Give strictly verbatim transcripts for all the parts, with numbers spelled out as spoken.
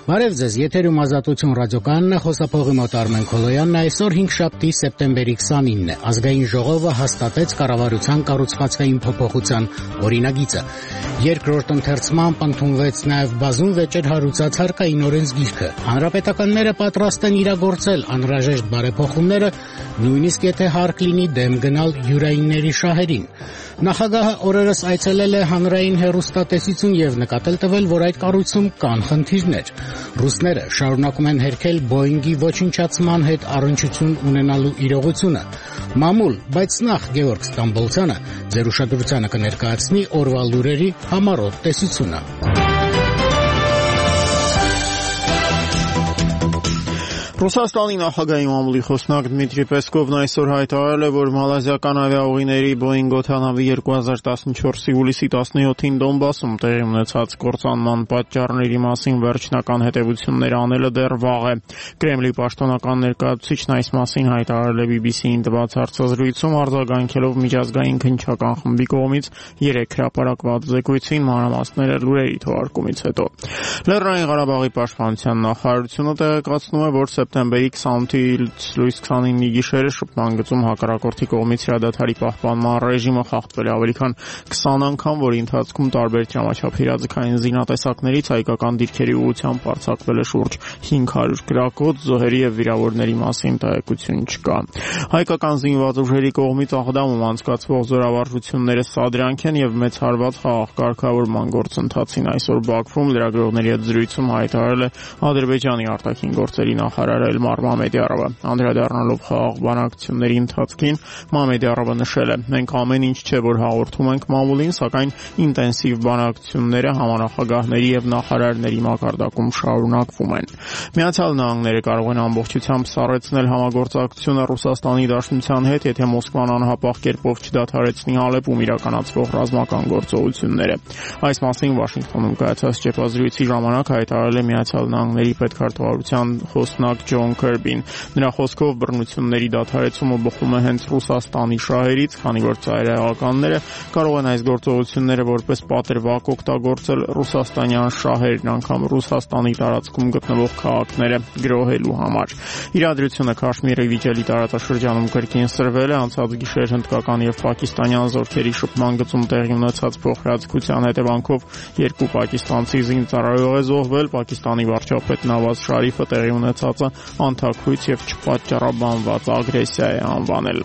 Բարև ձեզ, եթերում Ազատություն ռադիոկայանն է, խոսափողի մոտ Արմեն Քոլոյանն, այսօր հինգշաբթի սեպտեմբերի քսանինն է, ազգային ժողովը հաստատեց կառավարության կառուցվածքային փոփոխության օրինագիծը։ Երկրորդ ընթերցմամբ ընդունվեց նաև բազում վեճեր հարուցած հարկային օրենսգիրքը։ Հանրապետականները պատրաստ են իրագործել անհրաժեշտ բարեփոխումները, նույնիսկ եթե հարկ լինի դեմ գնալ յուրայինների շահերին։ Նախագահը օրերս այցելել է հանրային հեռուստատեսություն եւ նկատել տվել, որ այդ կառույցում կան խնդիրներ։ Ռուսները շարունակում են հերքել Բոյինգի ոչնչացման հետ առնչություն ունենալու իրողությունը։ Մամուլ, բայց նախ Գևորգ Ստամբոլցյանը ձեր ուշադրությանը կներկայացնի օրվա լուրերի համառոտ տեսությունը։ Ռուսաստանի նախագահի մամուլի խոսնակ Դմիտրի Պեսկովն այսօր հայտարարել է, որ մալազիական ավիաուղիների Boeing օդանավի երկու հազար տասնչորսի հուլիսի տասնյոթին Դոնբասում տեղի ունեցած կործանման պատճառների մասին վերջնական հետևություններ անելը դեռ վաղ է։ Կրեմլի պաշտոնական ներկայացուցիչն այս մասին հայտարարել է բի բի սի-ին տված հարցազրույցում, արձագանքելով միջազգային քննչական խմբի կողմից երեք հրապարակված զեկույցին, մանրամասները լուրերի թողարկումից հետո։ Լեռնային Ղարաբաղի պաշտպանության նախարարությունը տեղեկացնում է, որ սեպտեմբերի քսանութից լույս քսանինի գիշերը շփման գծում հակառակորդի կողմից հրադադարի պահպանման ռեժիմը խախտվել է ավելի քան քսան անգամ, որի ընթացքում տարբեր տրամաչափ իրազեկային զինատեսակներից հայկական դիրքերի ուղղությամբ արձակվել է շուրջ հինգ հարյուր գրակոց, զոհերի եւ վիրավորների մասին տեղեկություն չկա։ Հայկական զինված ուժերի կողմից Աղդամում անցկացվող զորավարժությունները սադրանք են եւ մեծ հարված խաղաղ կարգավորման գործընթացին այսօր Բաքվում լրագրողների հետ զրույցում հայտարարել է Ադրբեջանի արտաքին գործերի նախարար Էլմար Մամեդյարովը։ Անդրադառնալով խաղաղ բանակցությունների ընթացքին, Մամեդյարովը նշել է. «Մենք ամեն ինչ չէ, որ հաղորդում ենք մամուլին, սակայն ինտենսիվ բանակցությունները համանախագահների եւ նախարարների մակարդակում շարունակվում են»։ Միացյալ Նահանգները կարող են ամբողջությամբ սառեցնել համագործակցությունը Ռուսաստանի Դաշնության հետ, եթե Մոսկվան անհապաղ կերպով չդադարեցնի Ալեպում իրականացվող ռազմական գործողությունները։ Այս մասին Վաշինգտոնում կայացած ճեպազրույցի ժամանակ հայտարարել է Միացյալ Նահանգների պետքարտուղարության խոսնակ Ջոն Քերբին։ Նրա խոսքով բռնությունների դադարեցումը բխում է հենց Ռուսաստանի շահերից, քանի որ ծայրահեղականները կարող են այս գործողությունները որպես պատրվակ օգտագործել ռուսաստանյան շահերն անգամ Ռուսաստանի տարածքում գտնվող քաղաքները գրոհելու համար։ Իրադրությունը Քաշմիրի վիճելի տարածաշրջանում կրկին սրվել է անցած գիշեր հնդկական եւ պակիստանյան զորքերի շփման գծում տեղի ունեցած փոխհրաձգության հետևանքով երկու պակիստանցի զինծառայող է զոհվել, Պակիստանի վարչապետ Նավազ Շարիֆը տեղի ունեցածը անթաքույց եւ չպատճառաբանված ագրեսիա է անվանել։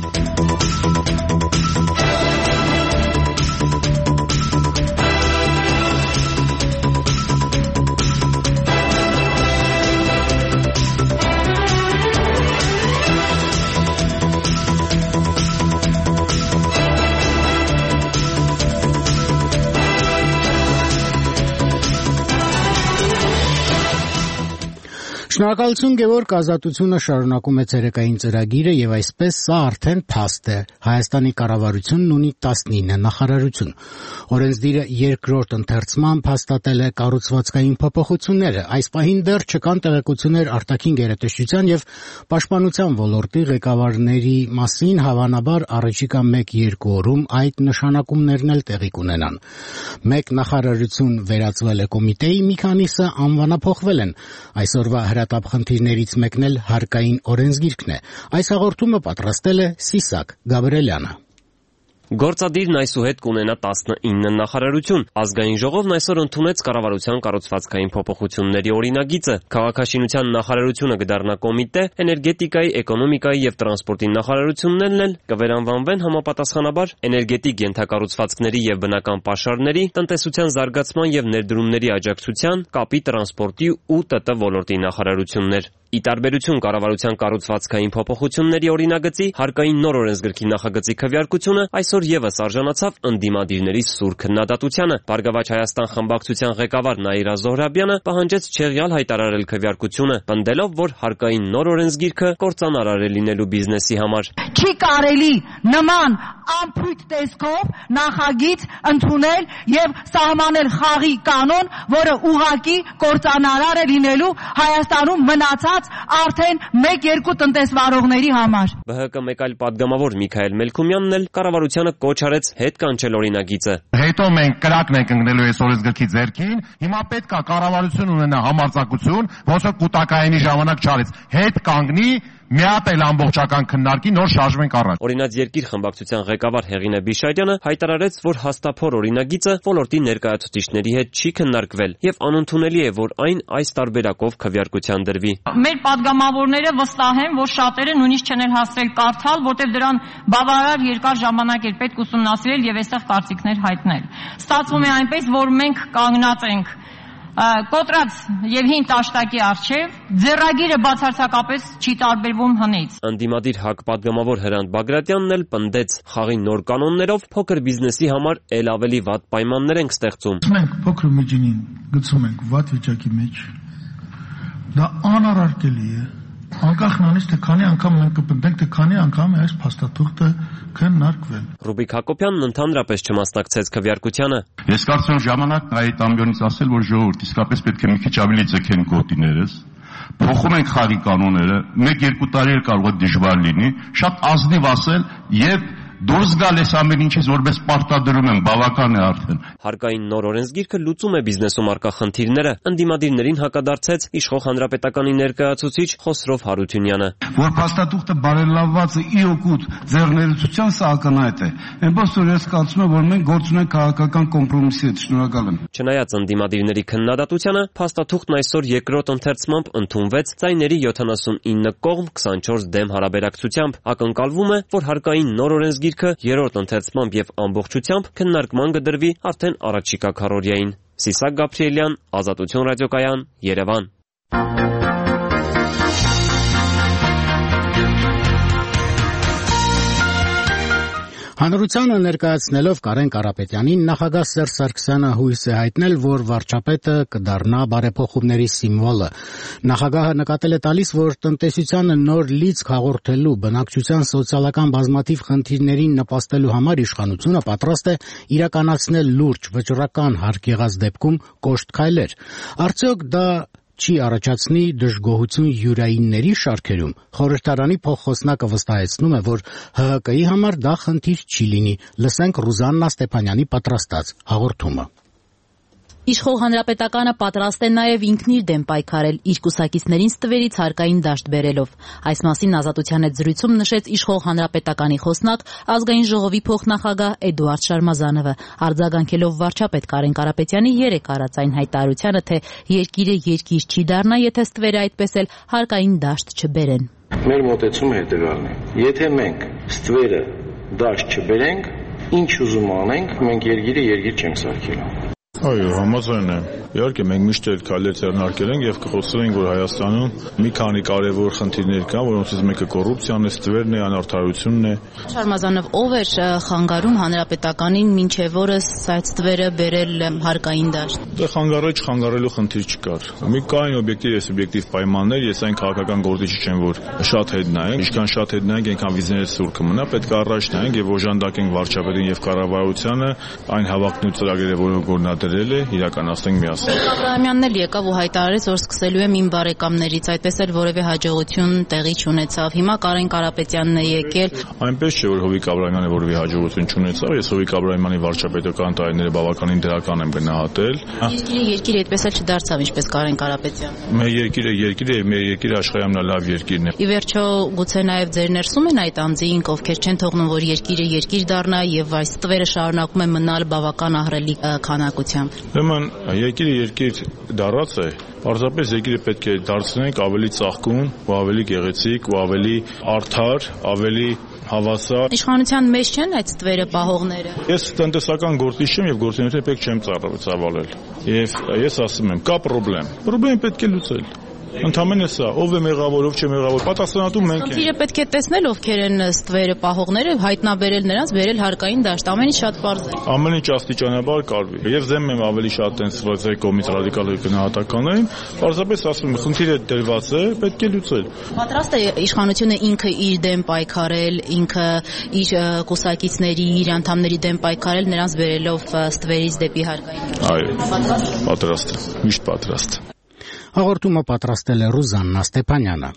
Շնորհակալություն Գևորգ, Ազատությունը շարունակում է ցերեկային ծրագիրը եւ այսպես սա արդեն փաստ է։ Հայաստանի կառավարությունն ունի տասնինը նախարարություն։ Օրենսդիրը երկրորդ ընթերցմամբ հաստատել է կառուցվածքային փոփոխությունները։ Այս պահին դեռ չկան տեղեկություններ արտաքին գերատեսչության եւ պաշտպանության ոլորտի ղեկավարների մասին, հավանաբար առաջիկա մեկ-երկու օրում այդ նշանակումներն էլ տեղի կունենան։ Մեկ նախարարություն վերածվել է կոմիտեի, մի քանիսը անվանափոխվել են։ Այսօրվա հրատապ խնդիրներից մեկն էլ հարկային օրենսգիրքն է։ Այս հաղորդումը պատրաստել է Սիսակ Գաբրելյանը։ Գործադիրն այսուհետ կունենա տասնինը նախարարություն։ Ազգային ժողովն այսօր ընդունեց կառավարության կառուցվածքային փոփոխությունների օրինագիծը։ Քաղաքաշինության նախարարությունը կդառնա կոմիտե, էներգետիկայի, էկոնոմիկայի եւ տրանսպորտի նախարարություններն էլ կվերանվանվեն համապատասխանաբար էներգետիկ ենթակառուցվածքների եւ բնական պաշարների, տնտեսության զարգացման եւ ներդրումների աջակցության, կապի, տրանսպորտի ու ՏՏ ոլորտի նախարարություններ։ Ի տարբերություն կառավարության կառուցվածքային փոփոխությունների օրինագծի, հարկային նոր օրենսգրքի նախագծի քվեարկությունը այսօր եւս արժանացավ ընդդիմադիրների սուր քննադատությանը։ Բարգավաճ Հայաստան խմբակցության ղեկավար Նաիրա Զոհրաբյանը պահանջեց չեղյալ հայտարարել քվեարկությունը, պնդելով, որ հարկային նոր օրենսգիրքը կործանարար է լինելու բիզնեսի համար։ Չի կարելի նման անփույթ տեսքով նախագիծ ընդունել եւ սահմանել խաղի կանոն, որը ուղղակի կործանարար է լինելու Հայաստանում մնացած կորած արդեն մեկ-երկու տնտեսվարողների համար։ Բ Հ Կ մեկ այլ падգամավոր Միքայել Մելքումյանն էլ կառավարությանը կոչ արեց հետ կանչել օրինագիծը։ Հետո մենք կրակն ենք ընկնելու այս օրենսգրքի ձեռքին, հիմա պետք է կառավարություն ունենա համարձակություն, ոնց որ կուտակայինի ժամանակ չարեց, հետ կանգնի, մի հատ էլ ամբողջական քննարկի, նոր շարժվենք առաջ։ Օրինաց երկիր խմբակցության ղեկավար Հեղինե Բիշարյանը հայտարարեց, որ հաստափոր օրինագիծը ոլորտի ներկայացուցիչների հետ չի քննարկվել եւ անընդունելի է, որ այն այս տարբերակով քվեարկության դրվի։ Մեր падգամավորները վստահ են, որ շատերը նույնիսկ չեն հասցրել կարդալ, որտեղ դրան բավարար երկար ժամանակ էր պետք ուսումնասիրել եւ այստեղ կարծիքներ հայտնել։ Ստացվում է այնպես, որ մենք կանգնած ենք կոտրած եւ հին տաշտակի առջեւ, ձեռագիրը բացարձակապես չի տարբերվում հնից։ Անդիմադիր ՀԱԿ падգամավոր Հրանտ Բագրատյանն էլ պնդեց, խաղի նոր կանոններով փոքր բիզնեսի համար ել ավելի վատ պայմաններ ենք ստեղծում։ Մենք փոքր միջինին գցում ենք վատ վիճակի մեջ։ Դա անարարկելի է։ Անկախ նրանից թե քանի անգամ մենք կպնդենք, թե քանի անգամ է այս փաստաթուղթը քննարկվել։ Ռուբիկ Հակոբյանն ընդհանրապես չմասնակցեց քվեարկությանը։ Ես կարծում եմ ժամանակն այդ ամբիոնից ասել, որ ժողովուրդ իսկապես պետք է մի քիչ ավելի ձգեն գոտիներս։ Փոխում ենք խաղի կանոնները, մեկ-երկու տարի էլ կարող է դժվար լինի, շատ ազնիվ ասել եւ դուրս գալ այս ամեն ինչից որպես պարտադրում եմ, բավական է արդեն։ Հարկային նոր օրենսգիրքը լուծում է բիզնեսում առկա խնդիրները, ընդդիմադիրներին հակադարձեց իշխող հանրապետականի ներկայացուցիչ Խոսրով Հարությունյանը։ Որ փաստաթուղթը բարելավված է ի օգուտ ձեռներեցության, սա ակնհայտ է։ Այնպես որ ես կարծում եմ, որ մենք գործ ունենք քաղաքական կոմպրոմիսի հետ, շնորհակալ եմ։ Չնայած ընդդիմադիրների քննադատությանը, փաստաթուղթն այսօր երկրորդ ընթերցմամբ ընդունվեց ձայների յոթանասունինը կողմ քսանչորս դեմ հարաբերակցությամբ։ Ակնկալվում է, որ հարկային նոր օրենսգիրքը երրորդ ընթերցմամբ եւ ամբողջությամբ քննարկման կդրվի արդեն առաջիկա քառօրյային։ Սիսակ Գաբրիելյան, Ազատություն ռադիոկայան, Երևան։ Հանրությանը ներկայացնելով Կարեն Կարապետյանին նախագահ Սերժ Սարգսյանը հույս է հայտնել, որ վարչապետը կդառնա բարեփոխումների սիմվոլը։ Նախագահը նկատել է տալիս, որ տնտեսությանը նոր լիցք հաղորդելու, բնակչության սոցիալական բազմաթիվ խնդիրներին նպաստելու համար իշխանությունը պատրաստ է իրականացնել լուրջ վճռական հարկ եղած դեպքում կոշտ քայլեր։ Արդյոք դա չի առաջացնի դժգոհություն յուրայինների շարքերում։ Խորհրդարանի փոխխոսնակը վստահեցնում է, որ Հ Հ Կի համար դա խնդիր չի լինի։ Լսենք Ռուզաննա Ստեփանյանի պատրաստած հաղորդումը։ Իշխող հանրապետականը պատրաստ է նաև ինքն իր դեմ պայքարել, իր կուսակիցներին ստվերից հարկային դաշտ բերելով։ Այս մասին Ազատության հետ զրույցում նշեց իշխող հանրապետականի խոսնակ, ազգային ժողովի փոխնախագահ Էդուարդ Շարմազանովը, արձագանքելով վարչապետ Կարեն Կարապետյանի երեկ արած այն հայտարարությանը, թե երկիրը երկիր չի դառնա, եթե ստվերը այդպես էլ հարկային դաշտ չբերեն։ Մեր մոտեցումը հետևյալն է. եթե մենք ստվերը դաշտ չբերենք, ինչ ուզում անենք, մենք երկիրը երկիր չենք սարքելու։ Այո, համաձայն եմ։ Իհարկե մենք միշտ էլ քայլեր ձեռնարկել ենք եւ կխոսենք, որ Հայաստանում մի քանի կարևոր խնդիրներ կան, որոնցից մեկը կոռուպցիան է, ստվերն է, անարդարությունն է։ Շարմազանով, ով էր խանգարում հանրապետականին մինչև օրս այդ ստվերը բերել հարկային դաշտ։ Դե խանգարել չխանգարելու խնդիր չկար։ Մի կային օբյեկտիվ եւ սուբյեկտիվ պայմաններ, ես այն քաղաքական գործիչ չեմ, որ շատ հետ նայենք, ինչքան շատ հետ նայենք, այնքան վիզիոներ սուր կմնա, պետք է առաջ նայենք եւ օժանդակենք վարչապետին եւ կառավարությանը այն հավակնոտ ծրագրերը, որոնք գործադրել է, իրականացնենք միասին։ Աբրահամյանն էլ եկավ ու հայտարարեց, որ սկսելու եմ իմ բարեկամներից, այդպես էլ որևէ հաջողություն տեղի չունեցավ։ Հիմա Կարեն Կարապետյանն է եկել։ Այնպես չէ, որ Հովիկ Աբրահամյանը որևէ հաջողություն չունեցավ, ես Հովիկ Աբրահամյանի վարչապետական տարիները բավականին դրական եմ գնահատել։ Երկիրը երկիր այդպես էլ չդարձավ, ինչպես Կարեն Կարապետյանը։ Մեր երկիրը երկիր է, մեր երկիրը աշխարհի ամենալավ երկիրն է։ Ի վերջո, գուցե նաև ձեր ներսում են այդ անձինք, ովքեր չեն թողնում, որ երկիրը երկիր դառնա եւ այս ստվերը շարունակում է մնալ բավական ահռելի քանակությամբ։ Ուրեմն երկիրը երկիր դառած է, պարզապես երկիրը պետք է դարձնենք ավելի ծաղկուն, ու ավելի գեղեցիկ, ու ավելի արդար, ավելի հավասար։ Իշխանության մեջ չեն այդ ստվերը պահողները։ Ես տնտեսական գործիչ եմ եւ գործունեությունը պետք չեմ ծավալել։ Եվ ես ասում եմ, կա խնդրեմ։ Խնդրեմ պետք է լուծել։ Ընդամենը սա, ով է մեղավոր, ով չէ մեղավոր, պատասխանատու մենք ենք։ Խնդիրը պետք է տեսնել ովքեր են ստվերը պահողները, հայտնաբերել նրանց, բերել հարկային դաշտ, ամեն ինչ շատ պարզ է։ Ամեն ինչ աստիճանաբար կարվի։ Եվ դեմ եմ ավելի շատ տենց կողմից ռադիկալ գնահատականներին, պարզապես ասում եմ, խնդիրը դրված է, պետք է լուծել։ Պատրաստ է իշխանությունը ինքը իր դեմ պայքարել, ինքը իր կուսակիցների, իր անդամների դեմ պայքարել, նրանց բերելով ստվերից դեպի հարկային։ Այո, պատրաստ է, միշտ պատրաստ։ Հաղորդումը պատրաստել է Ռուզաննա Ստեփանյանը։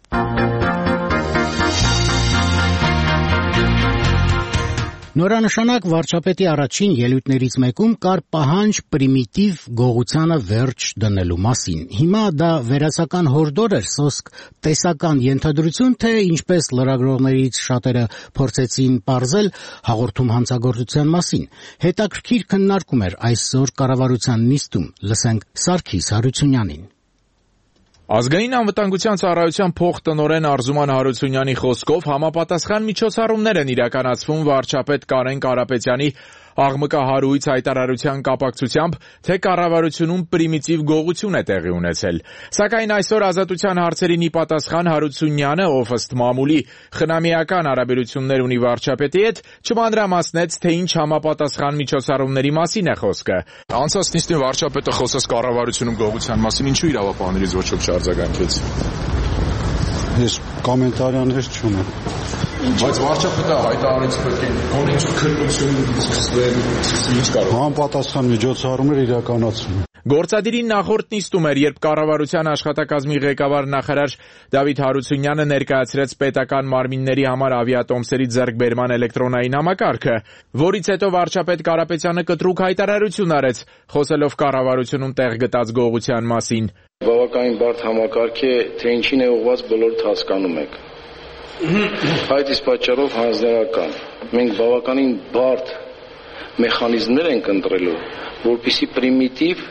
Նորանշանակ վարչապետի առաջին ելույթներից մեկում կար պահանջ պրիմիտիվ գողությանը վերջ դնելու մասին։ Հիմա դա վերացական հորդոր էր, սոսկ տեսական ենթադրություն, թե ինչպես լրագրողներից շատերը փորձեցին պարզել հաղորդում հանցագործության մասին։ Հետաքրքիր քննարկում էր այսօր կառավարության նիստում։ Լսենք Սարգիս Հարությունյանին։ Ազգային անվտանգության ծառայության փոխտնօրեն Արզուման Հարությունյանի խոսքով համապատասխան միջոցառումներ են իրականացվում վարչապետ Կարեն Կարապետյանի աղմկահարույց հայտարարության կապակցությամբ, թե կառավարությունում պրիմիտիվ գողություն է տեղի ունեցել։ Սակայն այսօր Ազատության հարցերին ի պատասխան Հարությունյանը, ով ըստ մամուլի խնամիական հարաբերություններ ունի վարչապետի հետ, չմանրամասնեց, թե ինչ համապատասխան միջոցառումների մասին է խոսքը։ Անցած նիստին վարչապետը խոսեց կառավարությունում գողության մասին, ինչու իրավապահներից ոչ ոք չարձագանքեց։ Ես կոմենտարներ չունեմ։ Բայց վարչապետը հայտարարեց, պետք է գոնե ինչ քննություն սկսվեր, ինչ կարող։ Համապատասխան միջոցառումներ իրականացվում։ Գործադիրի նախորդ նիստում էր, երբ կառավարության աշխատակազմի ղեկավար նախարար Դավիթ Հարությունյանը ներկայացրեց պետական մարմինների համար ավիատոմսերի ձեռքբերման էլեկտրոնային համակարգը, որից հետո վարչապետ Կարապետյանը կտրուկ հայտարարություն արեց, խոսելով կառավարությունում տեղ գտած գողության մասին։ Բավականին բարդ համակարգ է, թե ինչին է ուղղված բոլորդ հասկանում եք։ Այդ իսկ պատճառով հանձնարարական։ Մենք բավականին բարդ մեխանիզմներ ենք ընտրելու, որպեսզի պրիմիտիվ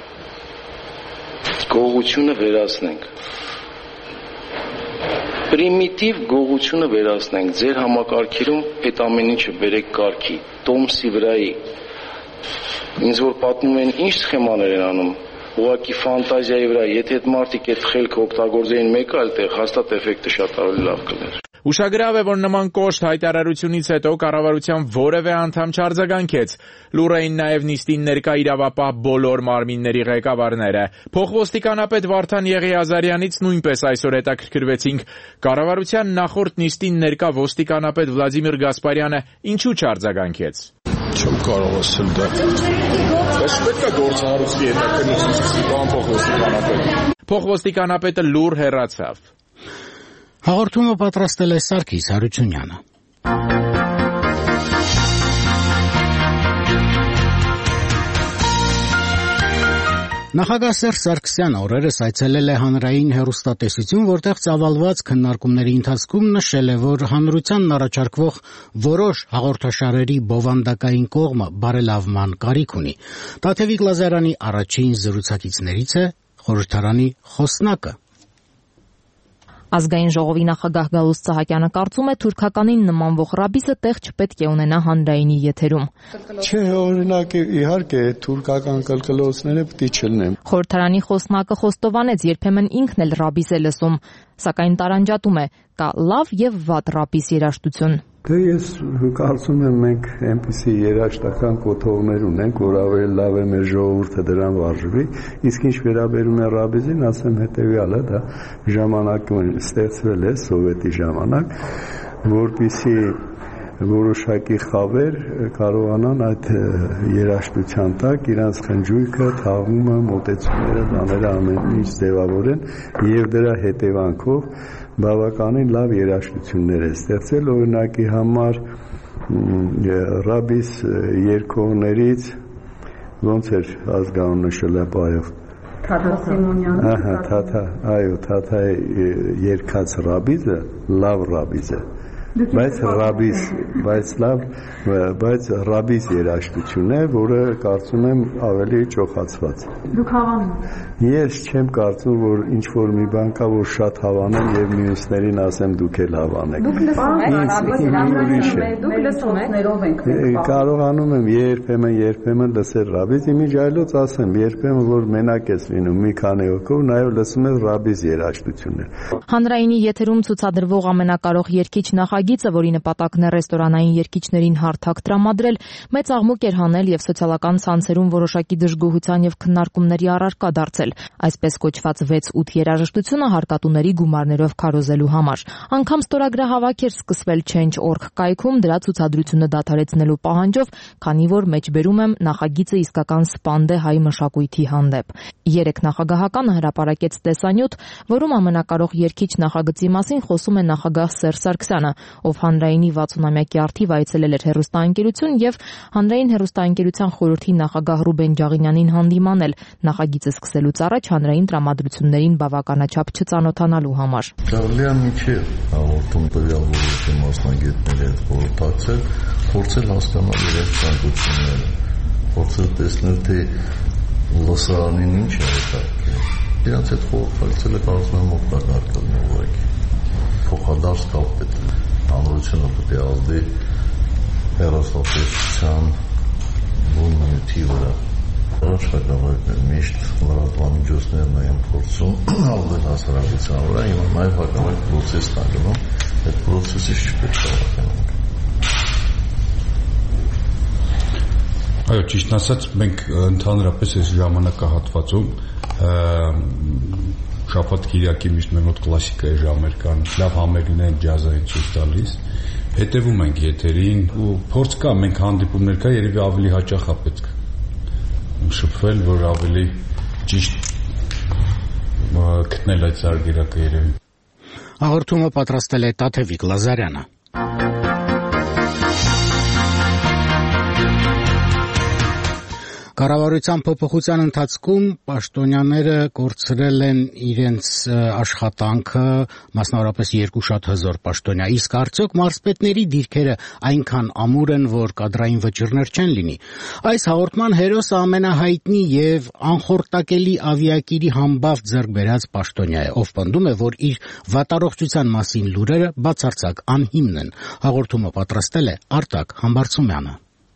գողությունը վերացնենք։ Պրիմիտիվ գողությունը վերացնենք։ Ձեր համակարգերում այդ ամեն ինչը բերեք կարգի, տոմսի վրայի։ Ինձ որ պատմում են, ինչ սխեմաներ են անում, ուղղակի ֆանտազիայի վրա, եթե այդ մարդիկ այդ խելքը օգտագործեին մեկ այլ տեղ, հաստատ էֆեկտը շատ ավելի լավ կլեր։ Ուշագրավ է, որ նման կոշտ հայտարարությունից հետո կառավարության որևէ անդամ չարձագանքեց։ Լուռ էին նաև նիստին ներկա իրավապահ բոլոր մարմինների ղեկավարները։ Փոխոստիկանապետ Վարդան Եղիազարյանից նույնպես այսօր հետաքրքրվեցինք։ Կառավարության նախորդ նիստին ներկա ոստիկանապետ Վլադիմիր Գասպարյանը ինչու չարձագանքեց։ Չեմ կարող ասել դա։ Բայց պետք է գործառույթի հետաքննություն սկսի, բան փոխոստիկանապետ։ Փոխոստիկանապետը լուռ հեռացավ։ Հաղորդումը պատրաստել է Սարգիս Հարությունյանը։ Նախագահ Սերժ Սարգսյանը օրերս այցելել է հանրային հեռուստատեսություն, որտեղ ծավալված քննարկումների ընթացքում նշել է, որ հանրությանն առաջարկվող որոշ հաղորդաշարերի բովանդակային կողմը բարելավման կարիք ունի։ Տաթևիկ Լազարյանի առաջին զրուցակիցներից է խորհրդարանի խոսնակը։ Ազգային ժողովի նախագահ Գալուստ Սահակյանը կարծում է, թուրքականին նմանվող ռաբիզը տեղ չպետք է ունենա հանրայինի եթերում։ Չէ, օրինակ իհարկե թուրքական կլկլոցները պետք է չլինեն։ Խորհրդարանի խոսնակը խոստովանեց, երբեմն ինքն էլ ռաբիզ է լսում, սակայն տարանջատում է, կա լավ եւ վատ ռաբիզ երաժշտություն։ Դե ես կարծում եմ մենք այնպիսի երաժշտական կոթողներ ունենք, որ ավելի լավ է մեր ժողովուրդը դրան վարժվի, իսկ ինչ վերաբերում է ռաբիզին, ասեմ հետեւյալը, դա ժամանակում ստեղծվել է սովետի ժամանակ, որպեսզի որոշակի խավեր կարողանան այդ երաժշտության տակ իրանց խնջույքը, թաղումը, մոտեցումները, բաները ամեն ինչ ձևավորեն եւ դրա հետևանքով բավականին լավ երաժշտություններ է ստեղծել, օրինակի համար ռաբիս երկողներից ոնց էր ազգանուն նշել է բայով Թաթա Սիմոնյանը ահա թաթա այո թաթա երկած ռաբիզը լավ ռաբիզ է բայց ռաբիս բայց լավ բայց ռաբիս երաժշտություն է, որը կարծում եմ ավելի ճոխացված։ Դուք հավանում Ես չեմ կարծում, որ ինչ որ մի բան կա, որ շատ հավանեմ եւ մյուսներին ասեմ դուք էլ հավանեք։ Դուք լսում եք, ներով ենք։ Կարողանում եմ երբեմն երբեմն լսել ռաբիս, իմիջ այլոց ասեմ, երբեմն որ մենակ ես լինում մի քանի հոգով, նաեւ լսում ես ռաբիս երաժշտություններ։ Հանրայինի եթերում ցուցադրվող ամենակարող երգիչ նախագիծ նախագիծը, որի նպատակն է ռեստորանային երգիչներին հարթակ տրամադրել, մեծ աղմուկ էր հանել եւ սոցիալական ցանցերում որոշակի դժգոհության եւ քննարկումների առարկա դարձել, այսպես կոչված վեց ութ երաժշտությունը հարկատուների գումարներով քարոզելու համար։ Անգամ ստորագրահավաք էր սկսվել Change dot org կայքում դրա ցուցադրությունը դադարեցնելու պահանջով, քանի որ մեջբերում եմ նախագիծը իսկական սպանդ է հայ մշակույթի հանդեպ։ Երեք նախագահականը հրապարակեց տեսանյութ, որում ամենակարող երգիչ նախագծի մասին խոսում է նախագահ Սերժ Սարգսյանը, ով հանրայինի վաթսունամյակի առթիվ այցելել էր հեռուստաընկերություն եւ հանրային հեռուստաընկերության խորհրդի նախագահ Ռուբեն Ջաղինյանին հանդիմանել նախագիծը սկսելուց առաջ հանրային տրամադրություններին բավականաչափ չծանոթանալու համար։ Կարելի է միջև հաղորդում տվյալ ոլորտի մասնագետների հետ խորհրդակցել, փորձել հասկանալ իրենց ցանկությունները, փորձել տեսնել թե լսարանին ինչ է հետաքրքիր։ Իրանց հետ խորհրդակցելը կարծում եմ օգտակար կլինի ուղղակի։ Փոխադարձ կապ պետք է, հանրությունը պետք է ազդի հեռուստատեսության բուն նյութի վրա։ Շրջակայքներ միշտ լրատվամիջոցներն են փորձում ազդել հասարակության վրա, եւ նաեւ հակառակ process-ն է գնում, այդ process-ից չպետք է վախենանք։ Այո, ճիշտ ասած, մենք ընդհանրապես այս ժամանակահատվածում շաբաթ-կիրակի միշտ մեր մոտ կլասիկայի ժամեր կան, լավ համերգներ են ջազային ցույց տալիս, հետևում ենք եթերին ու փորձ կա, մենք հանդիպումներ կա, երևի ավելի հաճախ է պետք շփվել, որ ավելի ճիշտ գտնել այդ զարգերակը երևի։ Հաղորդումը պատրաստել է Տաթևիկ Լազարյանը։ Կառավարության փոփոխության ընթացքում պաշտոնյաները կորցրել են իրենց աշխատանքը, մասնավորապես երկու շատ հզոր պաշտոնյա, իսկ արդյոք մարզպետների դիրքերը այնքան ամուր են, որ կադրային վճիռներ չեն լինի։ Այս հաղորդման հերոսը ամենահայտնի եւ անխորտակելի ավիակիրի համբավ ձեռք բերած պաշտոնյա է, ով պնդում է, որ իր վատառողջության մասին լուրերը բացարձակ անհիմն են։ Հաղորդումը պատրաստել է Արտակ Համբարձումյանը։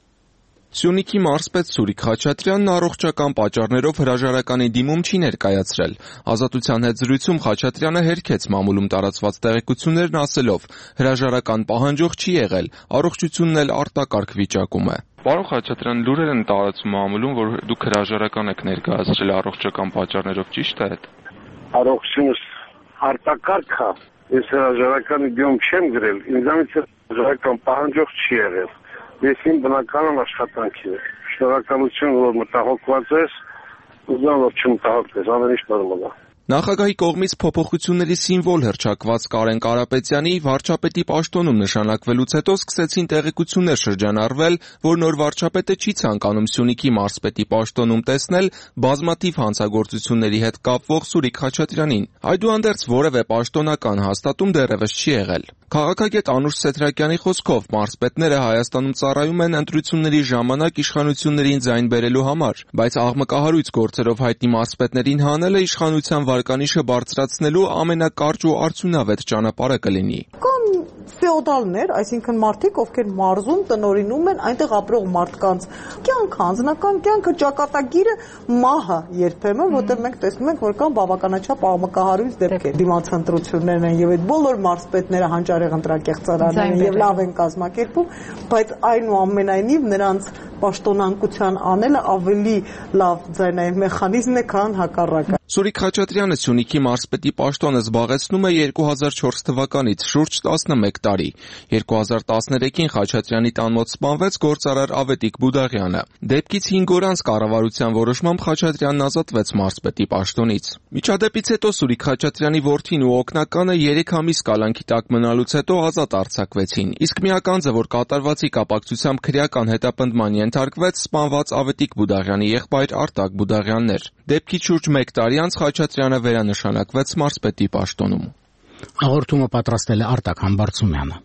Սյունիքի մարզպետ Սուրիկ Խաչատրյանն առողջական պատճառներով հրաժարականի դիմում չի ներկայացրել։ Ազատության հետ զրույցում Խաչատրյանը հերքեց մամուլում տարածված տեղեկություններն ասելով. հրաժարական պահանջող չի եղել, առողջությունն էլ արտակարգ վիճակում է։ Պարոն Խաչատրյան, լուրեր են տարածում մամուլում, որ դուք հրաժարական եք ներկայացրել առողջական պատճառներով, ճիշտ է այդ։ Առողջությունս արտակարգ է, ես հրաժարականի դիմում չեմ գրել, ինձանից հրաժարական պահանջող չի եղել։ Ես իմ բնականon աշխատանքի է։ Շնորհակալություն, որ մտահոգված ես, ուզում որ չմտահոգվես, ամեն ինչ նորմալ է։ Նախագահի կողմից փոփոխությունների սիմվոլ հռչակված Կարեն Կարապետյանի վարչապետի պաշտոնում նշանակվելուց հետո սկսեցին տեղեկություններ շրջանառվել, որ նոր վարչապետը չի ցանկանում Սյունիքի մարզպետի պաշտոնում տեսնել բազմաթիվ հանցագործությունների հետ կապվող Սուրիկ Խաչատրյանին։ Այդուհանդերձ որևէ պաշտոնական հաստատում դեռևս չի եղել։ Քաղաքագետ Անուշ Սեթրակյանի խոսքով մարզպետները Հայաստանում ծառայում են ընտրությունների ժամանակ իշխանություններին ձայն բերելու համար, բայց աղմկահարույց գործերով հայտնի մարզպետներին հանելը իշխանության վարկանիշը բարձրացնելու ամենակարճ ու արդյունավետ ճանապարհը կլինի։ Կան ֆեոդալներ, այսինքն մարդիկ, ովքեր մարզում տնօրինում են այնտեղ ապրող մարդկանց կյանքը, անձնական կյանքը, ճակատագիրը, մահը երբեմն, որտեղ մենք տեսնում ենք, որ կան բավականաչափ աղմկահարույց դեպքեր։ Դիմաց ընտրություններն են եւ այդ բոլոր մարզպետները հանճարեղ ընտրակեղծարաններ են եւ լավ են կազմակերպում, բայց այնուամենայնիվ նրանց պաշտոնանկության անելը ավելի լավ ձայնային մեխանիզմ է, քան հակառակը։ Սուրիկ Խաչատրյանը Սյունիքի մարզպետի պաշտոնը զբաղեցնում է երկու հազար չորս թվականից, շուրջ տասնմեկ տարի։ երկու հազար տասներեքին Խաչատրյանի տան մոտ սպանվեց գործարար Ավետիք Բուդաղյանը։ Դեպքից հինգ օր անց կառավարության որոշմամբ Խաչատրյանն ազատվեց մարզպետի պաշտոնից։ Միջադեպից հետո Սուրիկ Խաչատրյանի որդին ու օգնականը երեք ամիս կալանքի տակ մնալուց հետո ազատ արձակվեցին, իսկ միակ անձը, որ կատարվածի կապակցությամբ քրեական հետապնդման ենթարկվեց, սպանված Ավետիք Բուդաղյանի եղբայր Արտակ Բուդաղյանն էր։ Դեպքից շուրջ մեկ տարի անց Խաչատրյանը վերանշանակվեց մարզպետի պաշտոնում։ Հաղորդումը պատրաստել է Արտակ Համբարձումյանը։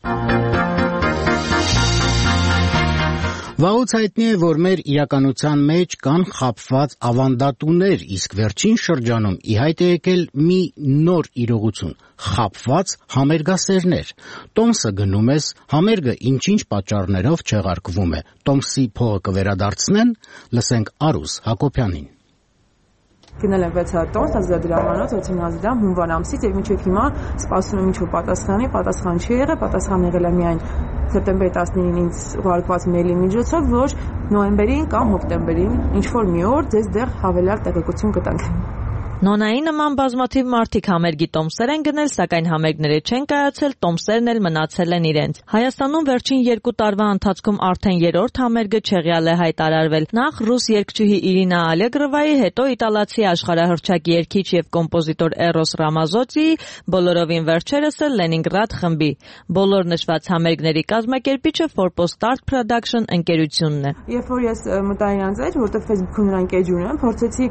Վաղուց հայտնի է, որ մեր իրականության մեջ կան խաբված ավանդատուներ, իսկ վերջին շրջանում ի հայտ է եկել մի նոր իրողություն՝ խաբված համերգասերներ։ Տոմսը գնում ես, համերգը ինչ-ինչ պատճառներով չեղարկվում է։ Տոմսի փողը կվերադարձնեն, լսենք Արուս Հակոբյանին։ Գնել են վեց հազար տոն, հազար դրամանոց, ութ հազար դրամ հունվար ամսից եւ մինչեւ հիմա սպասում եմ ինչ-որ պատասխանի, պատասխան չի եղել, պատասխան եղել է միայն սեպտեմբերի տասնինին ինձ ուղարկված մեյլի միջոցով, որ նոյեմբերին կամ հոկտեմբերին ինչ-որ մի օր ձեզ դեռ հավելյալ տեղեկություն կտանք։ Նոնայի նման բազմաթիվ մարդիկ համերգի տոմսեր են գնել, սակայն համերգները չեն կայացել, տոմսերն էլ մնացել են իրենց։ Հայաստանում վերջին երկու տարվա ընթացքում արդեն երրորդ համերգը չեղյալ է հայտարարվել։ Նախ ռուս երգչուհի Իրինա Ալեգրովայի, հետո իտալացի աշխարհահռչակ երգիչ եւ կոմպոզիտոր Էրոս Ռամազոցիի, բոլորովին վերջերս էլ Լենինգրադ խմբի։ Բոլոր նշված համերգների կազմակերպիչը Forpost Art Production ընկերությունն է։ Երբ որ ես մտա իրանց այդ, որտեղ Facebook-ում նրանք էջ ունեն, փորձեցի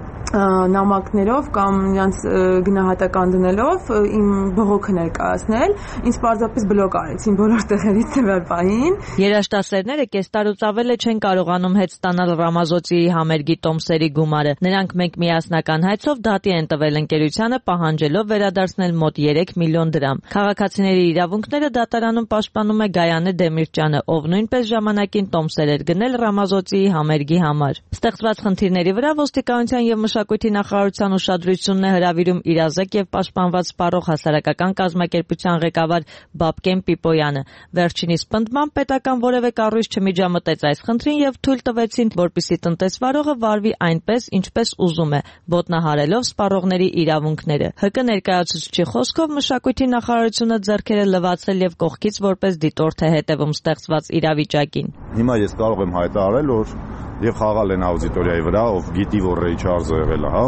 նամակներով կամ նրանց գնահատական դնելով իմ բողոքը ներկայացնել, ինձ պարզապես բլոկ արեցին բոլոր տեղերից ծավալային։ Երաժշտասերները կես տարուց ավել է չեն կարողանում հետ ստանալ Ռամազոցիի համերգի տոմսերի գումարը։ Նրանք մեկ միասնական հայցով դատի են տվել ընկերությանը, պահանջելով վերադարձնել մոտ երեք միլիոն դրամ։ Քաղաքացիների իրավունքները դատարանում պաշտպանում է Գայանե Դեմիրճյանը, ով նույնպես ժամանակին տոմսեր էր գնել Ռամազոցիի համերգի համար։ Ստեղծված խնդիրների վրա ոստիկանության եւ մշակույթի նախարարության ուշադրությունն է հրավիրում իրազեկ եւ պաշտպանված սպառող հասարակական կազմակերպության ղեկավար Բաբկեն Պիպոյանը։ Վերջինիս պնդմամբ պետական որևէ կառույց չմիջամտեց այս խնդրին եւ թույլ տվեցին, որպեսզի տնտեսվարողը վարվի այնպես, ինչպես ուզում է, ոտնահարելով սպառողների իրավունքները։ ՀԿ ներկայացուցչի խոսքով մշակույթի նախարարությունը ձեռքերը լվացել եւ կողքից որպես դիտորդ է հետևում ստեղծված իրավիճակին։ Հիմա ես կարող եմ հայտարարել, որ եւ խաղալ են աուդիտորիայի վրա, ով գիտի, որ Ռեյ Չարլզը եղել է, հա,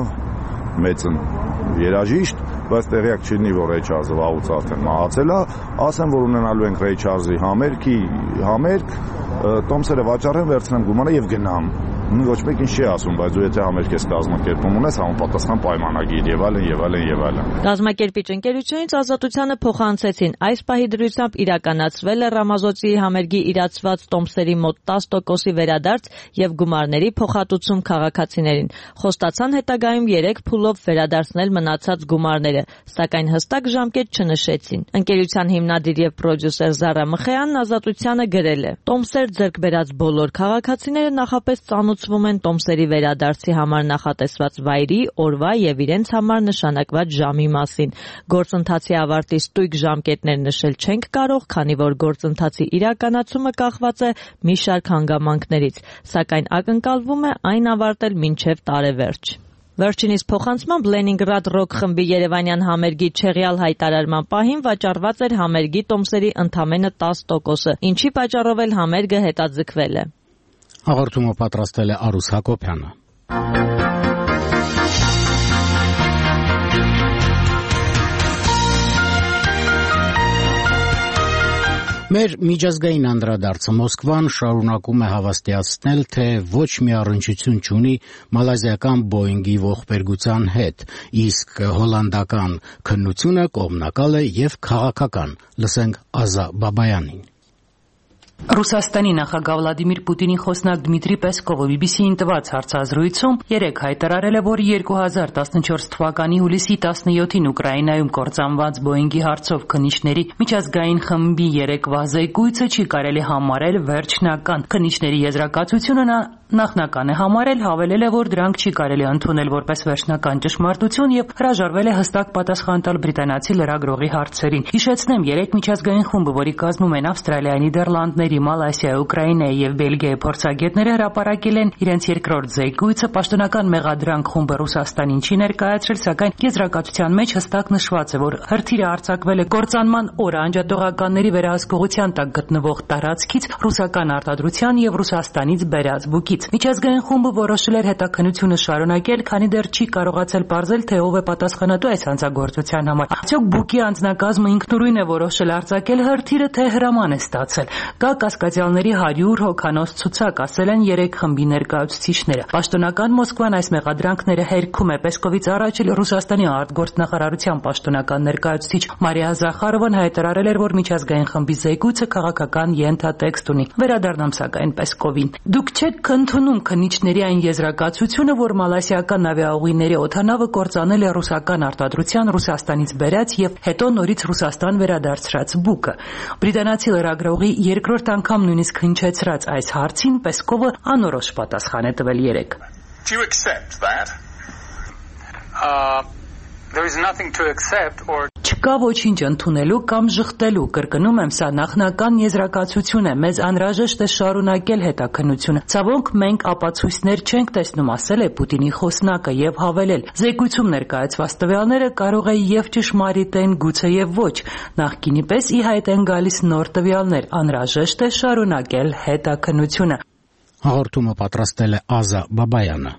մեծն երաժիշտ, բայց տեղյակ չլինի, որ Ռեյ Չարլզը վաղուց արդեն մահացել է, ասեմ, որ ունենալու ենք Ռեյ Չարլզի համերգի համերգ, տոմսերը վաճառեմ, վերցնեմ գումարը եւ գնամ։ Ոչ մեկ ինչ չի ասում, բայց դու եթե համերգ ես կազմակերպում ունես, համապատասխան պայմանագիր եւ այլն եւ այլն եւ այլն։ Կազմակերպիչ ընկերությունից Ազատությանը փոխանցեցին, այս պահի դրությամբ իրականացվել է Ռամազոցիի համերգի իրացված տոմսերի մոտ տասը տոկոսի վերադարձ եւ գումարների փոխհատուցում քաղաքացիներին։ Խոստացան հետագայում երեք փուլով վերադարձնել մնացած գումարները, սակայն հստակ ժամկետ չնշեցին։ Ընկերության հիմնադիր եւ պրոդյուսեր Զարա Մխեյանն Ազատությանը գրել է. Տոմսեր ձեռք բերած բոլոր քաղաքացիները նախապես ծանոթ են տոմսերի վերադարձի համար նախատեսված վայրի, օրվա եւ իրենց համար նշանակված ժամի մասին։ Գործընթացի ավարտի ստույգ ժամկետներ նշել չենք կարող, քանի որ գործընթացի իրականացումը կախված է մի շարք հանգամանքներից, սակայն ակնկալվում է այն ավարտել մինչեւ տարեվերջ։ Վերջինիս փոխանցմամբ Լենինգրադ ռոք խմբի երևանյան համերգի չեղյալ հայտարարման պահին վաճառված էր համերգի տոմսերի ընդամենը տասը տոկոսը, ինչի պատճառով էլ համերգը հետաձգվել է։ Հաղորդումը պատրաստել է Արուս Հակոբյանը։ Մեր միջազգային անդրադարձը Մոսկվան շարունակում է հավաստիացնել, թե ոչ մի առնչություն չունի մալազիական Boeing-ի ողբերգության հետ, իսկ հոլանդական քննությունը կողմնակալ է եւ քաղաքական։ Լսենք Ազա Բաբայանին։ Ռուսաստանի նախագահ Վլադիմիր Պուտինի խոսնակ Դմիտրի Պեսկովը բի բի սի-ին տված հարցազրույցում երեկ հայտարարել է, որ երկու հազար տասնչորս թվականի հուլիսի տասնյոթին Ուկրաինայում կործանված Boeing-ի հարցով քննիչների միջազգային խմբի երեկվա զեկույցը չի կարելի համարել վերջնական։ Քննիչների եզրակացությունը նախնական է համարել, հավելել է, որ դրանք չի կարելի ընդունել որպես վերջնական ճշմարտություն եւ հրաժարվել է հստակ պատասխան տալ բրիտանացի լրագրողի հարցերին։ Հիշեցնեմ, երեք միջազգային խումբը, որի կազմում են Ավստրալիայի, Նիդերլանդների, Մալայսիայի, Ուկրաինայի եւ Բելգիայի փորձագետները, հրապարակել են իրենց երկրորդ զեկույցը։ Պաշտոնական մեղադրանք խումբը Ռուսաստանին չի ներկայացրել, սակայն եզրակացության մեջ հստակ նշված է, որ հրթիռը արձակվել է կործանման օրը անջատողականների վերահսկողության տակ գտնվող տարածքից, ռուսական արտադրության եւ Ռուսաստանից բերած բուկից։ Միջազգային խումբը որոշել էր հետաքննությունը շարունակել, քանի դեռ չի կարողացել պարզել, թե ով է պատասխանատու այս հանցագործության համար։ Արդյոք բուկի անձնակազմը ինքնուրույն է որոշել արձակել հրթիռը, թե հրաման է ստացել։ Կա կասկածյալների հարյուր հոգանոց ցուցակ, ասել են երեք խմբի ներկայացուցիչները։ Պաշտոնական Մոսկվան այս մեղադրանքները հերքում է։ Պեսկովից առաջ էլ Ռուսաստանի արտգործնախարարության պաշտոնական ներկայացուցիչ Մարիա Զախարովան հայտարարել էր, որ միջազգային խմբի զեկույցը քաղաքական ենթատեքստ ունի։ Վերադառնամ սակայն Պեսկովին։ Դուք չեք ընդունում քննիչների այն եզրակացությունը, որ մալայսիական ավիաուղիների օդանավը կործանել է ռուսական արտադրության Ռուսաստանից բերած եւ հետո նորից Ռուսաստան վերադարձրած բուկը։ Բրիտանացի լրագրողի երկրորդ անգամ նույնիսկ հնչեցրած այս հարցին Պեսկովը անորոշ պատասխան է տվել երեկ։ uh, there is nothing to accept or Չկա ոչինչ ընդունելու կամ ժխտելու, կրկնում եմ, սա նախնական եզրակացություն է, մեզ անհրաժեշտ է շարունակել հետաքննությունը։ Ցավոք, մենք ապացույցներ չենք տեսնում, ասել է Պուտինի խոսնակը եւ հավելել. զեկույցում ներկայացված տվյալները կարող է եւ ճշմարիտ են, գուցե եւ ոչ։ Նախկինի պես ի հայտ են գալիս նոր տվյալներ, անհրաժեշտ է շարունակել հետաքննությունը։ Հաղորդումը պատրաստել է Ազա Բաբայանը։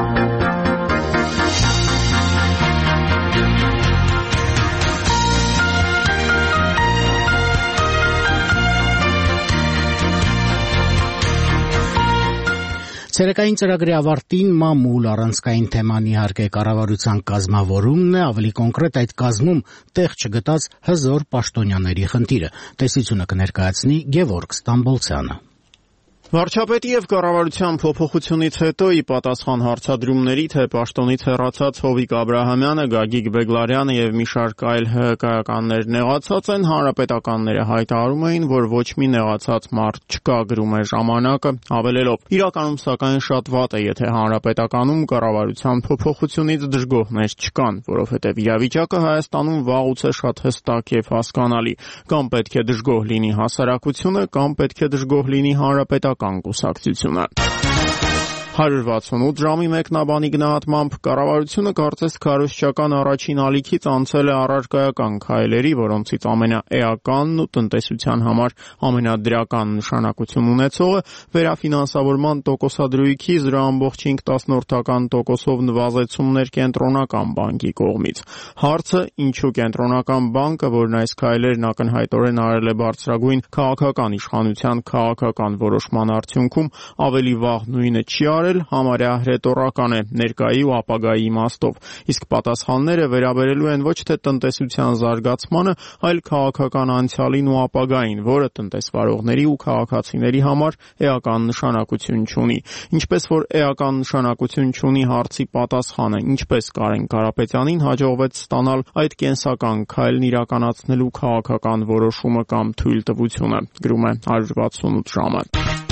Ցերեկային ծրագրի ավարտին մամուլ առանցքային թեման իհարկե կառավարության կազմավորումն է, ավելի կոնկրետ այդ կազմում տեղ չգտած հզոր պաշտոնյաների խնդիրը։ Տեսությունը կներկայացնի Գևորգ Ստամբոլցյանը։ Վարչապետի եւ կառավարության փոփոխությունից հետո ի պատասխան հարցադրումների, թե պաշտոնից հեռացած Հովիկ Աբրահամյանը, Գագիկ Բեգլարյանը եւ մի շարք այլ հկականներ նեղացած են, հանրապետականները հայտարարում էին, որ ոչ մի նեղացած մարդ չկա, գրում է ժամանակը, ավելելով. իրականում սակայն շատ վատ է, եթե հանրապետականում կառավարության փոփոխությունից դժգոհներ չկան, որովհետեւ իրավիճակը Հայաստանում վաղուց է շատ հստակ եւ հասկանալի, կամ պետք է դժգոհ լինի հասարակությունը, կամ պետք է դժգոհ լինի հանրապետական կուսակցությունը։ հարյուր վաթսունութ ժամի մեկնաբանի գնահատմամբ կառավարությունը կարծես քարոզչական առաջին ալիքից անցել է առարկայական քայլերի, որոնցից ամենաէականն ու տնտեսության համար ամենադրական նշանակություն ունեցողը վերաֆինանսավորման տոկոսադրույքի զրո ամբողջ հինգ տասնորդական տոկոսով նվազեցումներ կենտրոնական բանկի կողմից։ Հարցը՝ ինչու կենտրոնական բանկը, որն այս քայլերն ակնհայտորեն արել է բարձրագույն քաղաքական իշխանության քաղաքական որոշման արդյունքում, ավելի վաղ նույնը չի արել, համարյա հրետորական է ներկայի ու ապագայի իմաստով, իսկ պատասխանները վերաբերելու են ոչ թե տնտեսության զարգացմանը, այլ քաղաքական անցյալին ու ապագային, որը տնտեսվարողների ու քաղաքացիների համար էական նշանակություն չունի։ Ինչպես որ էական նշանակություն չունի հարցի պատասխանը, ինչպես Կարեն Կարապետյանին հաջողվեց ստանալ այդ կենսական քայլն իրականացնելու քաղաքական որոշումը կամ թույլտվությունը, գրում է հարյուր վաթսունութ ժամը։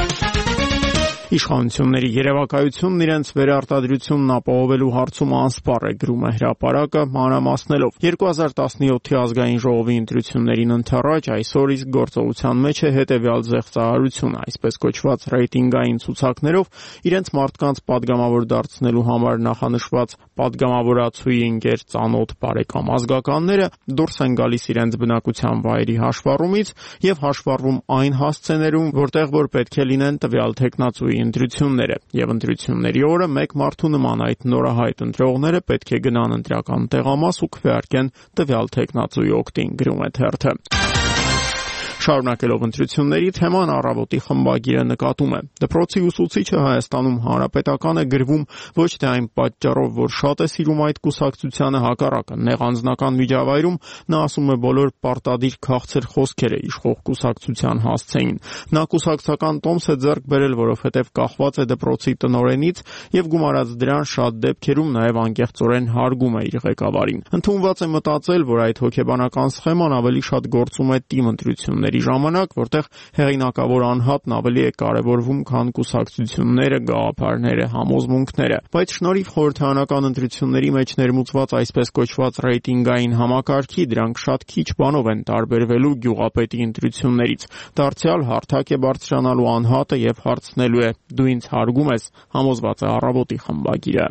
Իշխանությունների երևակայությունն իրենց վերարտադրությունն ապահովելու հարցում անսպառ է, գրում է Հրապարակը, մանրամասնելով. երկու հազար տասնյոթի ազգային ժողովի ընտրություններին ընթരാճ այսօր իսկ գործողության մեջ է հետևյալ զեղծարարությունը, այսպես կոչված ռեյտինգային ցուցակներով իրենց մարդկանց падգամավոր դարձնելու համար նախանշված падգամավորացուի ընկեր ծանոթ բարեկամ ազգականները դուրս են գալիս իրենց բնակության վայրի հաշվառումից եւ հաշվառվում այն հասցեներում, որտեղ որ պետք է լինեն տվյալ թեկնածուի ընտրությունները, եւ ընտրությունների օրը մեկ մարդու նման այդ նորահայտ ընտրողները պետք է գնան ընտրական տեղամաս ու քվեարկեն տվյալ թեկնածուի օգտին, գրում է թերթը։ Շարունակելով ընտրությունների թեման առավոտի խմբագիրը նկատում է. դպրոցի ուսուցիչը Հայաստանում հանրապետական է գրվում ոչ թե այն պատճառով, որ շատ է սիրում այդ կուսակցությանը, հակառակը, նեղ անձնական միջավայրում նա ասում է բոլոր պարտադիր քաղցր խոսքերը իշխող կուսակցության հասցեին։ Նա կուսակցական տոմս է ձեռք բերել, որովհետև կախված է դպրոցի տնօրենից եւ գումարած դրան շատ դեպքերում նաեւ անկեղծորեն հարգում է իր ղեկավարին։ Ընդունված է մտածել, որ այդ հոգեբանական սխեման ավելի շատ գործում է թիմ ընտրությունների ժամանակ, որտեղ հեղինակավոր անհատն ավելի է կարևորվում, քան կուսակցությունները, գաղափարները, համոզմունքները։ Բայց շնորհիվ խորհրդարանական ընտրությունների մեջ ներմուծված այսպես կոչված ռեյտինգային համակարգի դրանք շատ քիչ բանով են տարբերվելու գյուղապետի ընտրություններից։ Դարձյալ հարթակ է բարձրանալու անհատը եւ հարցնելու է. դու ինձ հարգում ես, համոզված է առավոտի խմբագիրը։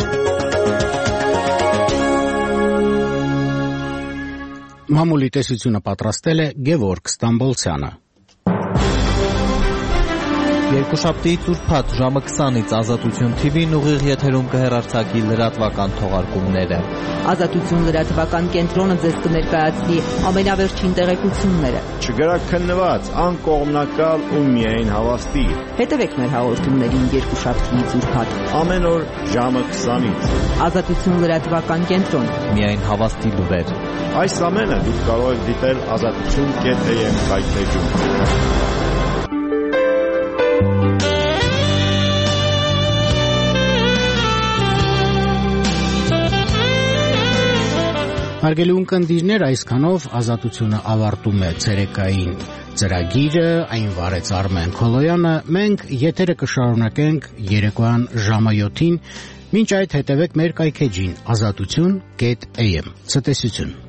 Մամուլի տեսությունը պատրաստել է Գևորգ Ստամբոլցյանը։ Երկուշաբթի Ծուրփաթ ժամը քսանից Ազատություն թի վին ուղիղ եթերում կհեռարձակի լրատվական թողարկումները։ Ազատություն լրատվական կենտրոնը ձեզ կներկայացնի ամենավերջին տեղեկությունները։ Չգրաքննված, անկողմնակալ ու միայն հավաստի։ Հետևեք մեր հաղորդումներին երկուշաբթի Ծուրփաթ ամեն օր ժամը քսանից։ Ազատություն լրատվական կենտրոն։ Միայն հավաստի լուրեր։ Այս ամենը դուք կարող եք դիտել ազատություն կետ է եմ կայքեջում։ Հարգելի ունկնդիրներ, այսքանով Ազատությունը ավարտում է ցերեկային ծրագիրը, այն վարեց Արմեն Քոլոյանը, մենք եթերը կշարունակենք երեկոյան ժամը յոթին Մինչ այդ հետևեք մեր կայքեջին ազատություն կետ էյ էմ։ Ցտեսություն։